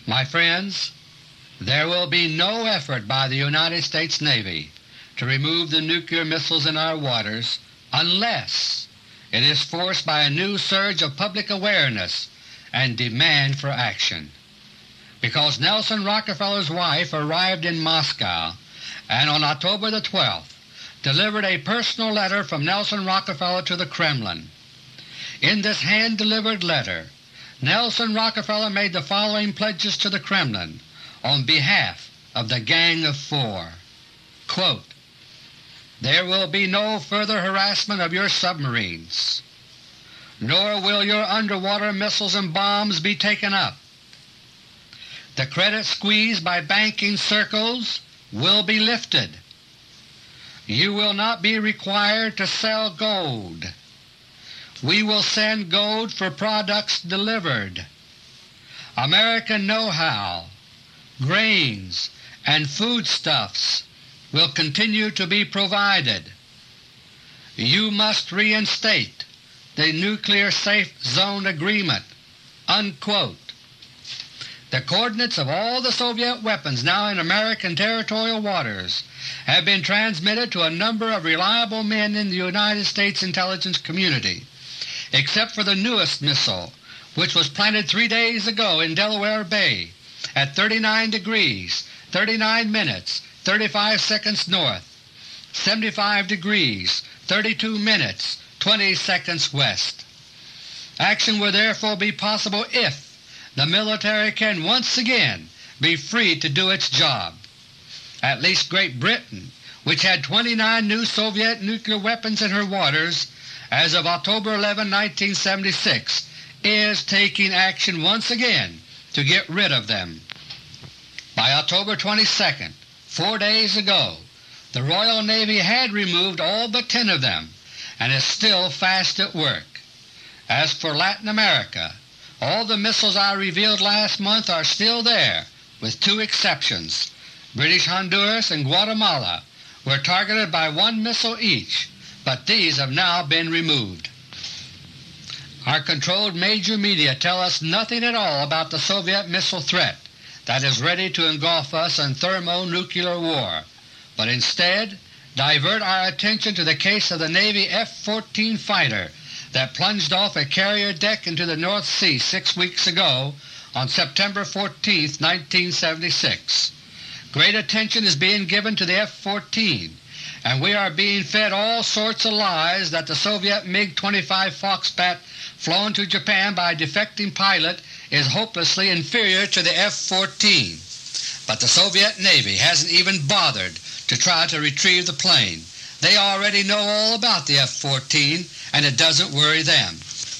My friends, there will be no effort by the United States Navy to remove the nuclear missiles in our waters unless it is forced by a new surge of public awareness and demand for action. Because Nelson Rockefeller's wife arrived in Moscow and on October the 12th delivered a personal letter from Nelson Rockefeller to the Kremlin. In this hand-delivered letter, Nelson Rockefeller made the following pledges to the Kremlin on behalf of the Gang of Four. Quote, "There will be no further harassment of your submarines, nor will your underwater missiles and bombs be taken up. The credit squeeze by banking circles will be lifted. You will not be required to sell gold. We will send gold for products delivered. American know-how, grains, and foodstuffs will continue to be provided. You must reinstate the Nuclear Safe Zone Agreement." Unquote. The coordinates of all the Soviet weapons now in American territorial waters have been transmitted to a number of reliable men in the United States intelligence community, except for the newest missile, which was planted 3 days ago in Delaware Bay at 39 degrees 39 minutes 35 seconds north, 75 degrees 32 minutes 20 seconds west. Action will therefore be possible if the military can once again be free to do its job. At least Great Britain, which had 29 new Soviet nuclear weapons in her waters as of October 11, 1976, is taking action once again to get rid of them. By October 22, 4 days ago, the Royal Navy had removed all but 10 of them and is still fast at work. As for Latin America, all the missiles I revealed last month are still there, with 2 exceptions. British Honduras and Guatemala were targeted by 1 missile each, but these have now been removed. Our controlled major media tell us nothing at all about the Soviet missile threat that is ready to engulf us in thermonuclear war, but instead divert our attention to the case of the Navy F-14 fighter that plunged off a carrier deck into the North Sea 6 weeks ago on September 14, 1976. Great attention is being given to the F-14, and we are being fed all sorts of lies that the Soviet MiG-25 Foxbat flown to Japan by a defecting pilot is hopelessly inferior to the F-14. But the Soviet Navy hasn't even bothered to try to retrieve the plane. They already know all about the F-14, and it doesn't worry them.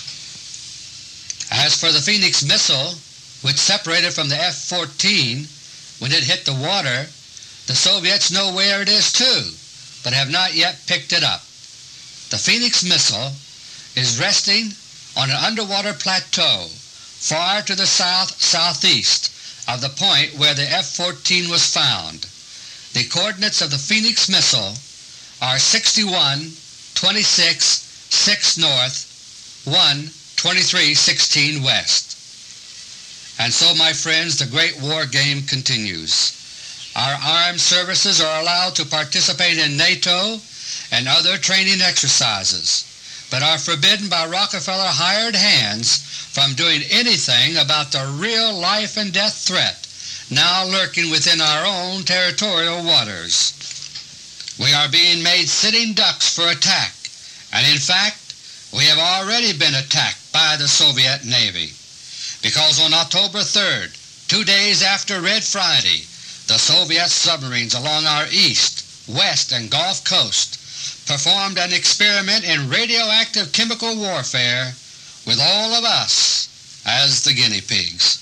As for the Phoenix missile, which separated from the F-14 when it hit the water, the Soviets know where it is too, but have not yet picked it up. The Phoenix missile is resting on an underwater plateau far to the south-southeast of the point where the F-14 was found. The coordinates of the Phoenix missile are 61, 26, 6 north, 1, 23, 16 west. And so, my friends, the great war game continues. Our armed services are allowed to participate in NATO and other training exercises, but are forbidden by Rockefeller-hired hands from doing anything about the real life-and-death threat now lurking within our own territorial waters. We are being made sitting ducks for attack, and in fact we have already been attacked by the Soviet Navy, because on October 3rd, 2 days after Red Friday, the Soviet submarines along our east, west, and Gulf coast performed an experiment in radioactive chemical warfare with all of us as the guinea pigs.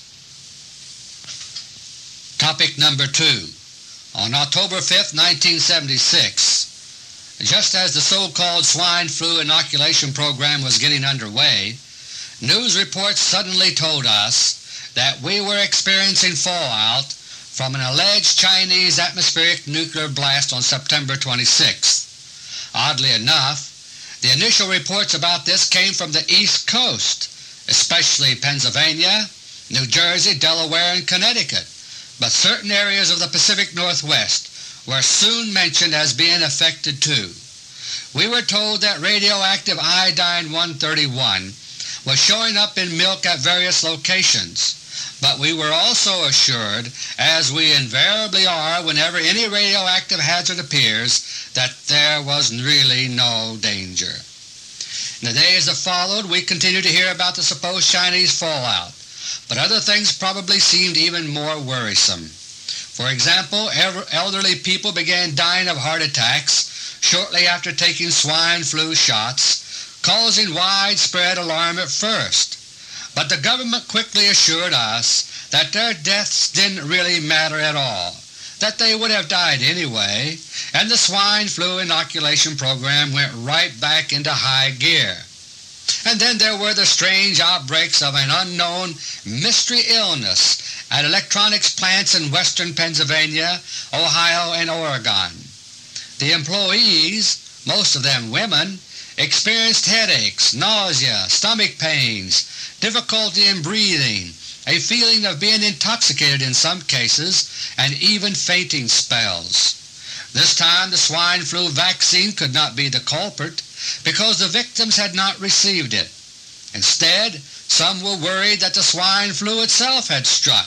Topic number 2. On October 5, 1976, just as the so-called swine flu inoculation program was getting underway, news reports suddenly told us that we were experiencing fallout from an alleged Chinese atmospheric nuclear blast on September 26th. Oddly enough, the initial reports about this came from the East Coast, especially Pennsylvania, New Jersey, Delaware, and Connecticut, but certain areas of the Pacific Northwest were soon mentioned as being affected too. We were told that radioactive iodine-131 was showing up in milk at various locations, but we were also assured, as we invariably are whenever any radioactive hazard appears, that there was really no danger. In the days that followed, we continued to hear about the supposed Chinese fallout, but other things probably seemed even more worrisome. For example, elderly people began dying of heart attacks shortly after taking swine flu shots, causing widespread alarm at first. But the government quickly assured us that their deaths didn't really matter at all, that they would have died anyway, and the swine flu inoculation program went right back into high gear. And then there were the strange outbreaks of an unknown mystery illness at electronics plants in western Pennsylvania, Ohio, and Oregon. The employees, most of them women, experienced headaches, nausea, stomach pains, difficulty in breathing, a feeling of being intoxicated in some cases, and even fainting spells. This time the swine flu vaccine could not be the culprit because the victims had not received it. Instead, some were worried that the swine flu itself had struck.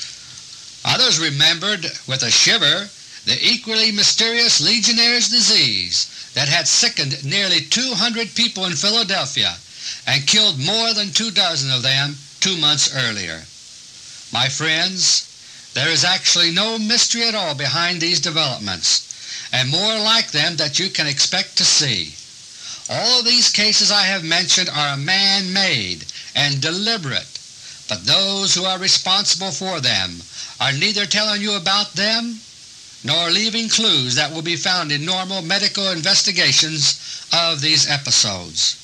Others remembered with a shiver the equally mysterious Legionnaire's disease that had sickened nearly 200 people in Philadelphia and killed more than 24 of them 2 months earlier. My friends, there is actually no mystery at all behind these developments, and more like them that you can expect to see. All of these cases I have mentioned are man-made and deliberate, but those who are responsible for them are neither telling you about them nor leaving clues that will be found in normal medical investigations of these episodes.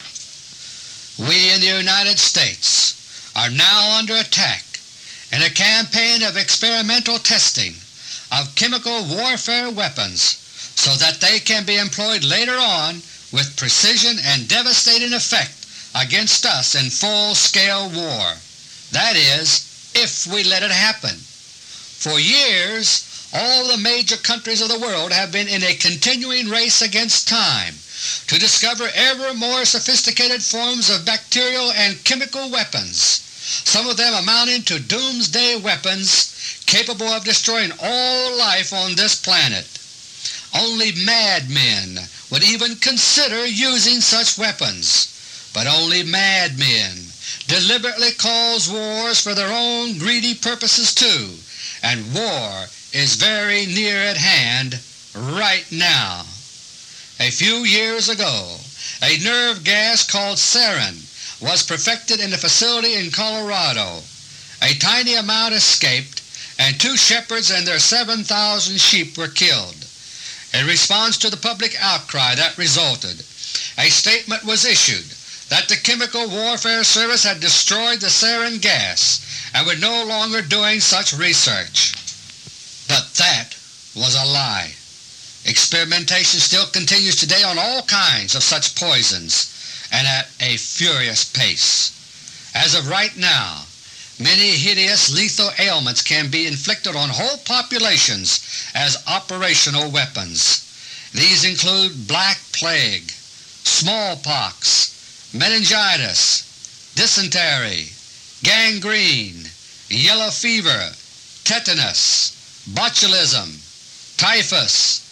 We in the United States are now under attack in a campaign of experimental testing of chemical warfare weapons so that they can be employed later on with precision and devastating effect against us in full-scale war. That is, if we let it happen. For years, all the major countries of the world have been in a continuing race against time to discover ever more sophisticated forms of bacterial and chemical weapons, some of them amounting to doomsday weapons capable of destroying all life on this planet. Only madmen would even consider using such weapons, but only madmen deliberately cause wars for their own greedy purposes too, and war is very near at hand right now. A few years ago, a nerve gas called sarin was perfected in a facility in Colorado. A tiny amount escaped, and 2 shepherds and their 7,000 sheep were killed. In response to the public outcry that resulted, a statement was issued that the Chemical Warfare Service had destroyed the sarin gas and were no longer doing such research. But that was a lie. Experimentation still continues today on all kinds of such poisons, and at a furious pace. As of right now, many hideous lethal ailments can be inflicted on whole populations as operational weapons. These include black plague, smallpox, meningitis, dysentery, gangrene, yellow fever, tetanus, botulism, typhus,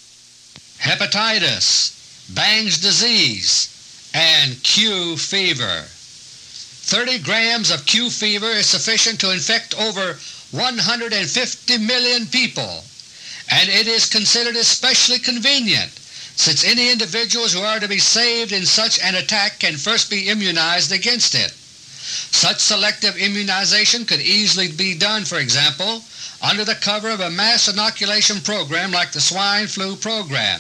hepatitis, Bang's disease, and Q fever. 30 grams of Q fever is sufficient to infect over 150 million people, and it is considered especially convenient since any individuals who are to be saved in such an attack can first be immunized against it. Such selective immunization could easily be done, for example, under the cover of a mass inoculation program like the swine flu program.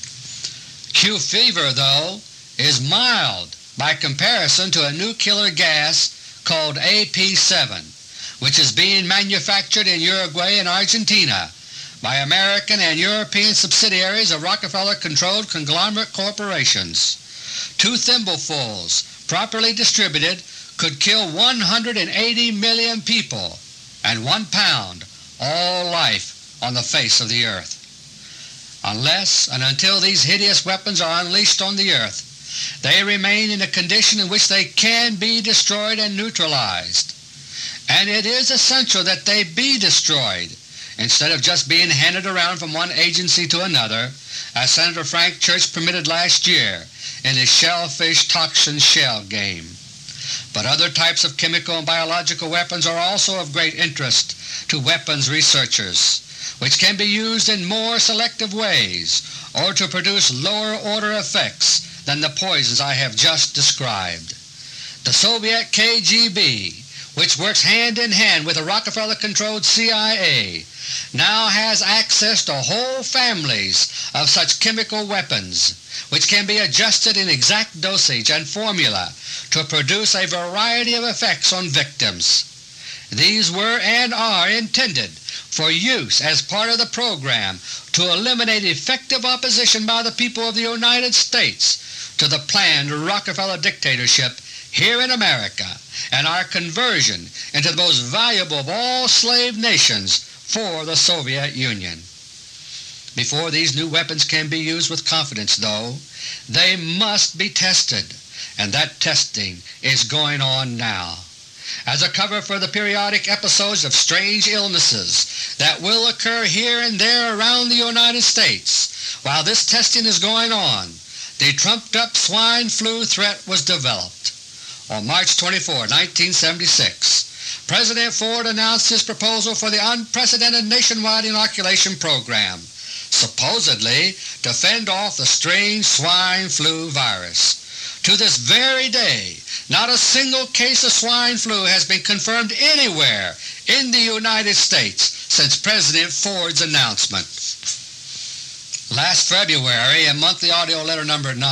Q fever, though, is mild by comparison to a new killer gas called AP7, which is being manufactured in Uruguay and Argentina by American and European subsidiaries of Rockefeller-controlled conglomerate corporations. 2 thimblefuls, properly distributed, could kill 180 million people and 1 pound all life on the face of the earth. Unless and until these hideous weapons are unleashed on the earth, they remain in a condition in which they can be destroyed and neutralized. And it is essential that they be destroyed instead of just being handed around from one agency to another, as Senator Frank Church permitted last year in his shellfish toxin shell game. But other types of chemical and biological weapons are also of great interest to weapons researchers, which can be used in more selective ways or to produce lower order effects than the poisons I have just described. The Soviet KGB, which works hand in hand with the Rockefeller-controlled CIA, now has access to whole families of such chemical weapons, which can be adjusted in exact dosage and formula to produce a variety of effects on victims. These were and are intended for use as part of the program to eliminate effective opposition by the people of the United States to the planned Rockefeller dictatorship here in America and our conversion into the most valuable of all slave nations for the Soviet Union. Before these new weapons can be used with confidence, though, they must be tested, and that testing is going on now. As a cover for the periodic episodes of strange illnesses that will occur here and there around the United States while this testing is going on, the trumped-up swine flu threat was developed. On March 24, 1976, President Ford announced his proposal for the unprecedented nationwide inoculation program, supposedly to fend off the strange swine flu virus. To this very day, not a single case of swine flu has been confirmed anywhere in the United States since President Ford's announcement. Last February, in Monthly Audio Letter No. 9,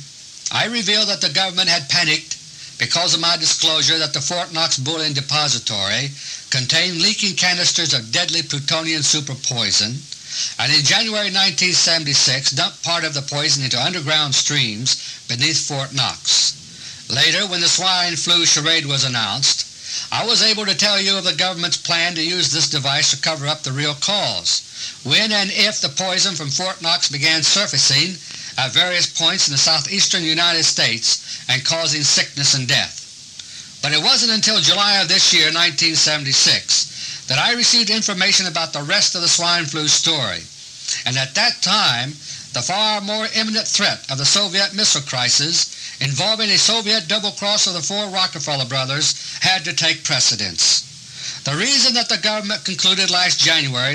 I revealed that the government had panicked because of my disclosure that the Fort Knox Bullion Depository contained leaking canisters of deadly plutonium superpoison, and in January 1976 dumped part of the poison into underground streams beneath Fort Knox. Later, when the swine flu charade was announced, I was able to tell you of the government's plan to use this device to cover up the real cause, when and if the poison from Fort Knox began surfacing at various points in the southeastern United States and causing sickness and death. But it wasn't until July of this year, 1976, that I received information about the rest of the swine flu story, and at that time the far more imminent threat of the Soviet missile crisis involving a Soviet double-cross of the four Rockefeller brothers had to take precedence. The reason that the government concluded last January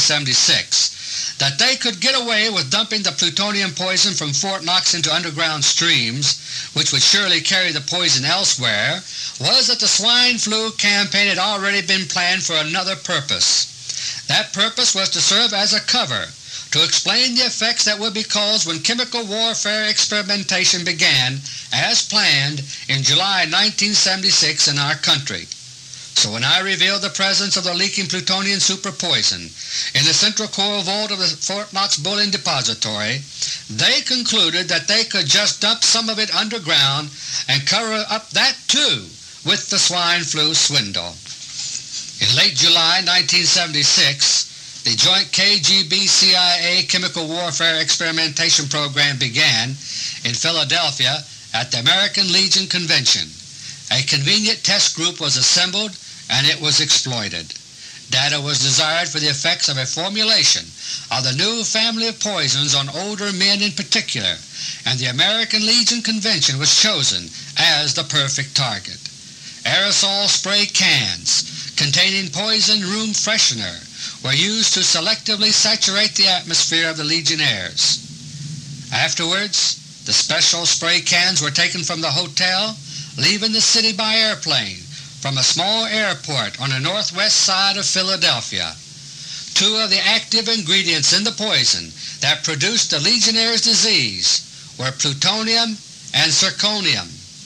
1976 that they could get away with dumping the plutonium poison from Fort Knox into underground streams, which would surely carry the poison elsewhere, was that the swine flu campaign had already been planned for another purpose. That purpose was to serve as a cover to explain the effects that would be caused when chemical warfare experimentation began as planned in July 1976 in our country. So when I revealed the presence of the leaking plutonium superpoison in the central core vault of the Fort Knox Bullion Depository, they concluded that they could just dump some of it underground and cover up that too with the swine flu swindle. In late July 1976, the joint KGB-CIA chemical warfare experimentation program began in Philadelphia at the American Legion Convention. A convenient test group was assembled and it was exploited. Data was desired for the effects of a formulation of the new family of poisons on older men in particular, and the American Legion Convention was chosen as the perfect target. Aerosol spray cans containing poison room freshener were used to selectively saturate the atmosphere of the Legionnaires. Afterwards, the special spray cans were taken from the hotel, leaving the city by airplane from a small airport on the northwest side of Philadelphia. Two of the active ingredients in the poison that produced the Legionnaire's disease were plutonium and zirconium.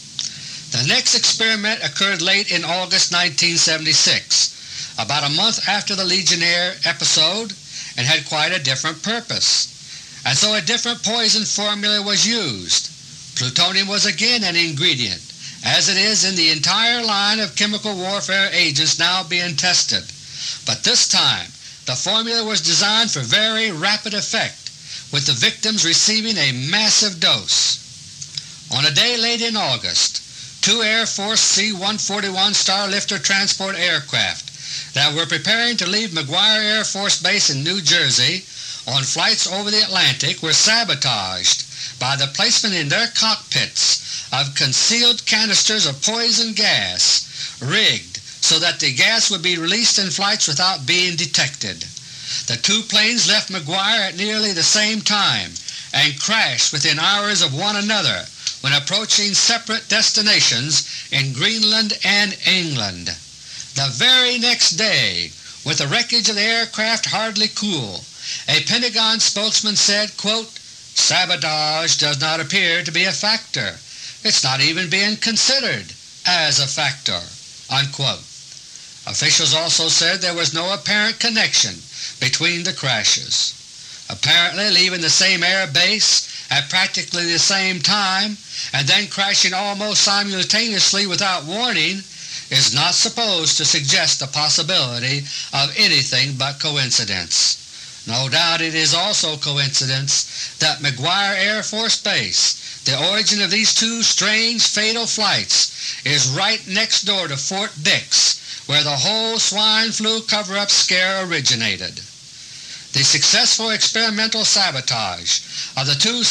The next experiment occurred late in August 1976, about a month after the Legionnaire episode, and had quite a different purpose. And so a different poison formula was used. Plutonium was again an ingredient, as it is in the entire line of chemical warfare agents now being tested. But this time the formula was designed for very rapid effect, with the victims receiving a massive dose. On a day late in August, 2 Air Force C-141 Starlifter transport aircraft that were preparing to leave McGuire Air Force Base in New Jersey on flights over the Atlantic were sabotaged by the placement in their cockpits of concealed canisters of poison gas, rigged so that the gas would be released in flights without being detected. The two planes left McGuire at nearly the same time and crashed within hours of one another when approaching separate destinations in Greenland and England. The very next day, with the wreckage of the aircraft hardly cool, a Pentagon spokesman said, quote, "Sabotage does not appear to be a factor. It's not even being considered as a factor." Unquote. Officials also said there was no apparent connection between the crashes. Apparently leaving the same air base at practically the same time and then crashing almost simultaneously without warning is not supposed to suggest the possibility of anything but coincidence. No doubt it is also coincidence that McGuire Air Force Base, the origin of these two strange fatal flights, is right next door to Fort Dix, where the whole swine flu cover-up scare originated. The successful experimental sabotage of the two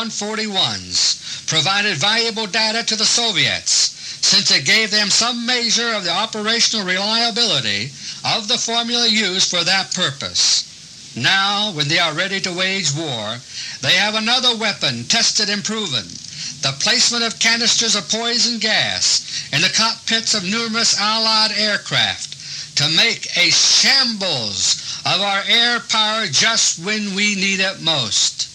C-141s provided valuable data to the Soviets, since it gave them some measure of the operational reliability of the formula used for that purpose. Now, when they are ready to wage war, they have another weapon tested and proven: the placement of canisters of poison gas in the cockpits of numerous Allied aircraft to make a shambles of our air power just when we need it most.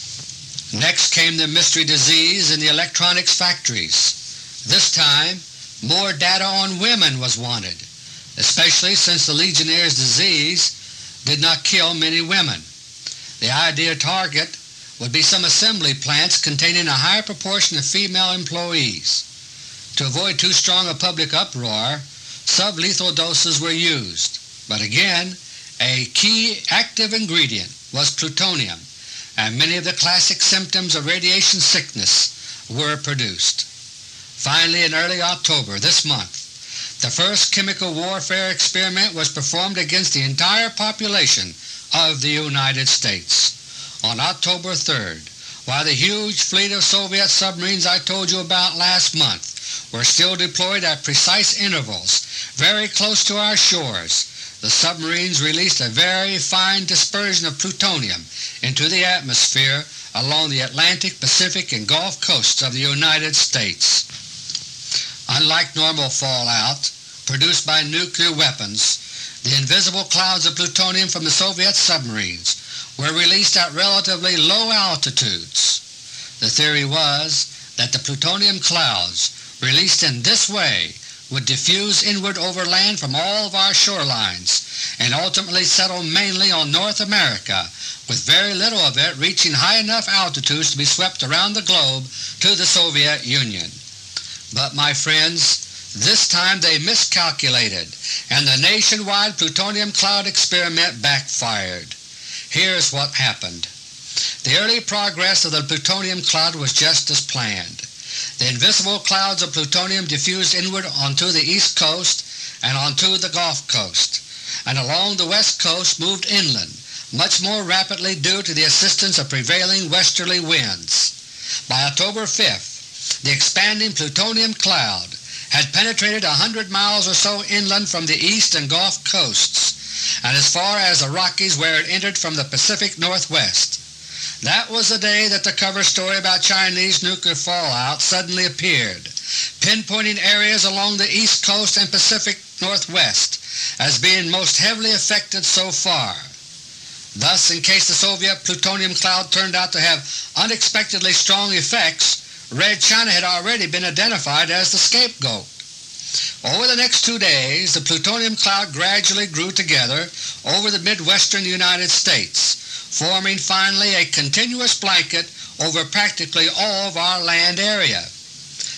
Next came the mystery disease in the electronics factories. This time, more data on women was wanted, especially since the Legionnaire's disease did not kill many women. The ideal target would be some assembly plants containing a high proportion of female employees. To avoid too strong a public uproar, sublethal doses were used, but again a key active ingredient was plutonium, and many of the classic symptoms of radiation sickness were produced. Finally, in early October this month, the first chemical warfare experiment was performed against the entire population of the United States. On October 3rd, while the huge fleet of Soviet submarines I told you about last month were still deployed at precise intervals very close to our shores, the submarines released a very fine dispersion of plutonium into the atmosphere along the Atlantic, Pacific, and Gulf coasts of the United States. Unlike normal fallout produced by nuclear weapons, the invisible clouds of plutonium from the Soviet submarines were released at relatively low altitudes. The theory was that the plutonium clouds released in this way would diffuse inward over land from all of our shorelines and ultimately settle mainly on North America, with very little of it reaching high enough altitudes to be swept around the globe to the Soviet Union. But, my friends, this time they miscalculated, and the nationwide plutonium cloud experiment backfired. Here's what happened. The early progress of the plutonium cloud was just as planned. The invisible clouds of plutonium diffused inward onto the east coast and onto the Gulf Coast, and along the west coast moved inland, much more rapidly due to the assistance of prevailing westerly winds. By October 5th, the expanding plutonium cloud had penetrated 100 miles or so inland from the east and Gulf coasts, and as far as the Rockies, where it entered from the Pacific Northwest. That was the day that the cover story about Chinese nuclear fallout suddenly appeared, pinpointing areas along the East Coast and Pacific Northwest as being most heavily affected so far. Thus, in case the Soviet plutonium cloud turned out to have unexpectedly strong effects, Red China had already been identified as the scapegoat. Over the next 2 days, the plutonium cloud gradually grew together over the midwestern United States, forming finally a continuous blanket over practically all of our land area.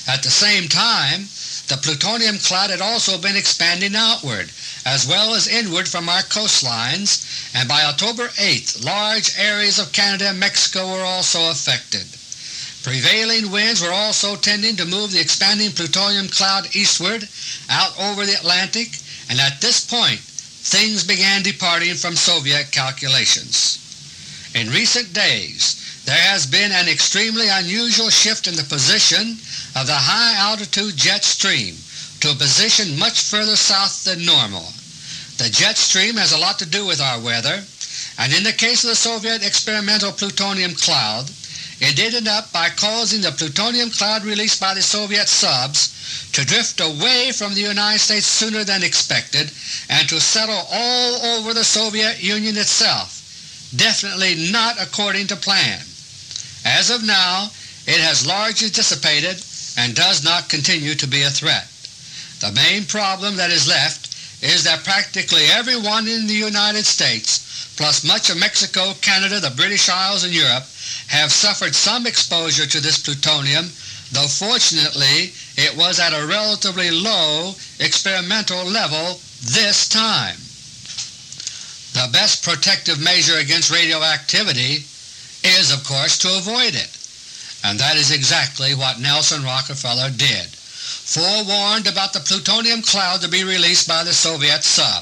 At the same time, the plutonium cloud had also been expanding outward as well as inward from our coastlines, and by October 8th large areas of Canada and Mexico were also affected. Prevailing winds were also tending to move the expanding plutonium cloud eastward out over the Atlantic, and at this point things began departing from Soviet calculations. In recent days there has been an extremely unusual shift in the position of the high-altitude jet stream to a position much further south than normal. The jet stream has a lot to do with our weather, and in the case of the Soviet experimental plutonium cloud, it ended up by causing the plutonium cloud released by the Soviet subs to drift away from the United States sooner than expected and to settle all over the Soviet Union itself, definitely not according to plan. As of now, it has largely dissipated and does not continue to be a threat. The main problem that is left is that practically everyone in the United States, plus much of Mexico, Canada, the British Isles, and Europe, have suffered some exposure to this plutonium, though fortunately it was at a relatively low experimental level this time. The best protective measure against radioactivity is, of course, to avoid it. And that is exactly what Nelson Rockefeller did, forewarned about the plutonium cloud to be released by the Soviet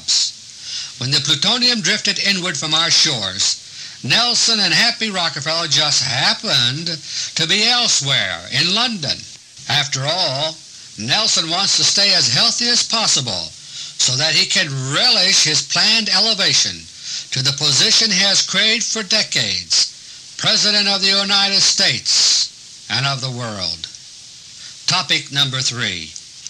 subs. When the plutonium drifted inward from our shores, Nelson and Happy Rockefeller just happened to be elsewhere, in London. After all, Nelson wants to stay as healthy as possible so that he can relish his planned elevation to the position he has craved for decades, President of the United States and of the world. Topic number 3.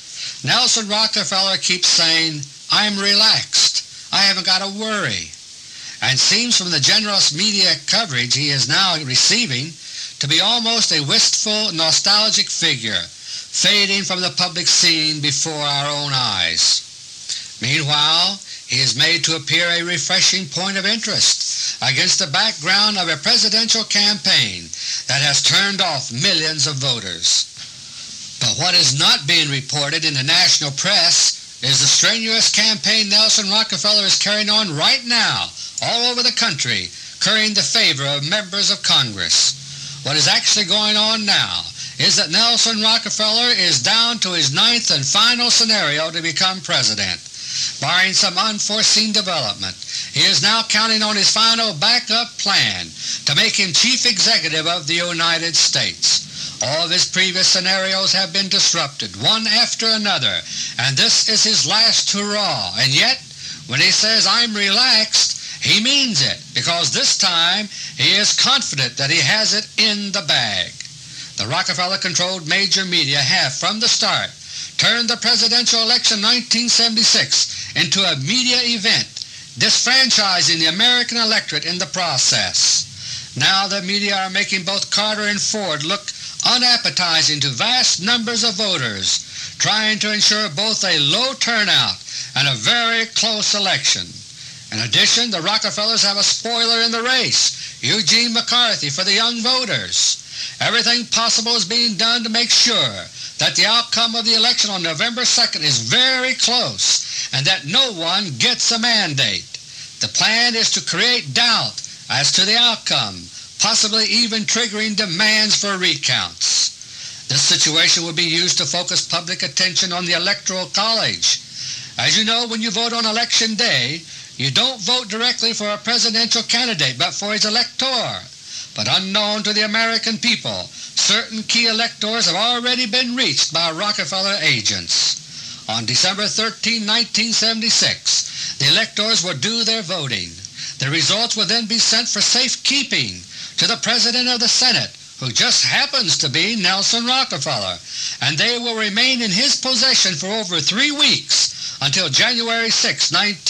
Nelson Rockefeller keeps saying, "I'm relaxed, I haven't got to worry," and seems from the generous media coverage he is now receiving to be almost a wistful, nostalgic figure fading from the public scene before our own eyes. Meanwhile, he is made to appear a refreshing point of interest against the background of a presidential campaign that has turned off millions of voters. But what is not being reported in the national press is the strenuous campaign Nelson Rockefeller is carrying on right now all over the country, currying the favor of members of Congress. What is actually going on now is that Nelson Rockefeller is down to his 9th and final scenario to become president. Barring some unforeseen development, he is now counting on his final backup plan to make him chief executive of the United States. All of his previous scenarios have been disrupted, one after another, and this is his last hurrah. And yet, when he says, "I'm relaxed," he means it, because this time he is confident that he has it in the bag. The Rockefeller-controlled major media have, from the start, turned the presidential election 1976 into a media event, disfranchising the American electorate in the process. Now the media are making both Carter and Ford look unappetizing to vast numbers of voters, trying to ensure both a low turnout and a very close election. In addition, the Rockefellers have a spoiler in the race, Eugene McCarthy, for the young voters. Everything possible is being done to make sure that the outcome of the election on November 2nd is very close and that no one gets a mandate. The plan is to create doubt as to the outcome, possibly even triggering demands for recounts. This situation will be used to focus public attention on the Electoral College. As you know, when you vote on Election Day, you don't vote directly for a presidential candidate but for his elector. But unknown to the American people, certain key electors have already been reached by Rockefeller agents. On December 13, 1976, the electors will do their voting. The results will then be sent for safekeeping to the President of the Senate, who just happens to be Nelson Rockefeller, and they will remain in his possession for over 3 weeks until January 6,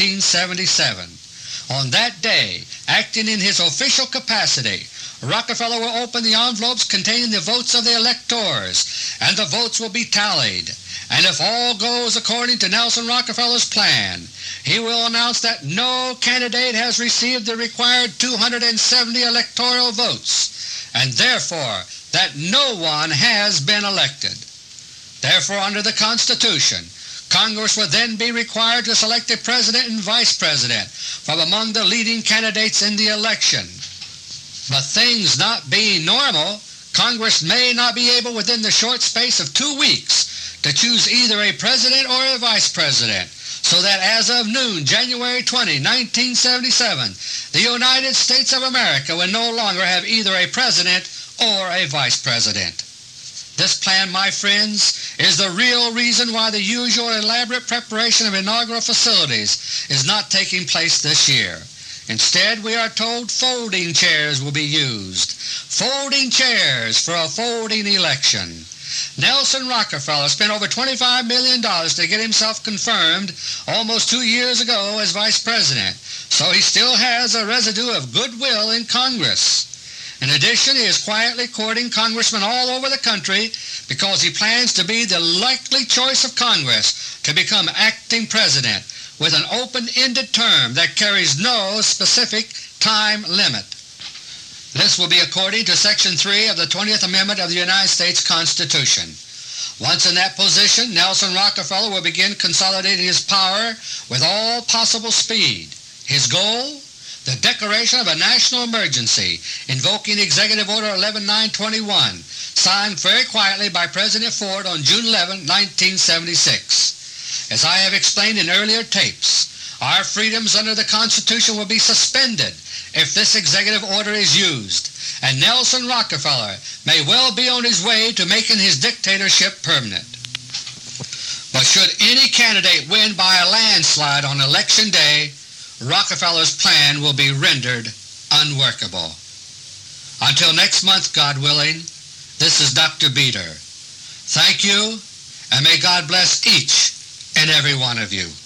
1977. On that day, acting in his official capacity, Rockefeller will open the envelopes containing the votes of the electors, and the votes will be tallied. And if all goes according to Nelson Rockefeller's plan, he will announce that no candidate has received the required 270 electoral votes, and therefore that no one has been elected. Therefore, under the Constitution, Congress would then be required to select a President and Vice President from among the leading candidates in the election. But things not being normal, Congress may not be able within the short space of 2 weeks to choose either a President or a Vice President, so that as of noon, January 20, 1977, the United States of America will no longer have either a President or a Vice President. This plan, my friends, is the real reason why the usual elaborate preparation of inaugural facilities is not taking place this year. Instead, we are told folding chairs will be used. Folding chairs for a folding election. Nelson Rockefeller spent over $25 million to get himself confirmed almost 2 years ago as Vice President, so he still has a residue of goodwill in Congress. In addition, he is quietly courting congressmen all over the country because he plans to be the likely choice of Congress to become acting President with an open-ended term that carries no specific time limit. This will be according to Section 3 of the 20th Amendment of the United States Constitution. Once in that position, Nelson Rockefeller will begin consolidating his power with all possible speed. His goal? The declaration of a national emergency, invoking Executive Order 11921, signed very quietly by President Ford on June 11, 1976. As I have explained in earlier tapes, our freedoms under the Constitution will be suspended if this executive order is used, and Nelson Rockefeller may well be on his way to making his dictatorship permanent. But should any candidate win by a landslide on Election Day, Rockefeller's plan will be rendered unworkable. Until next month, God willing, this is Dr. Beter. Thank you, and may God bless each and every one of you.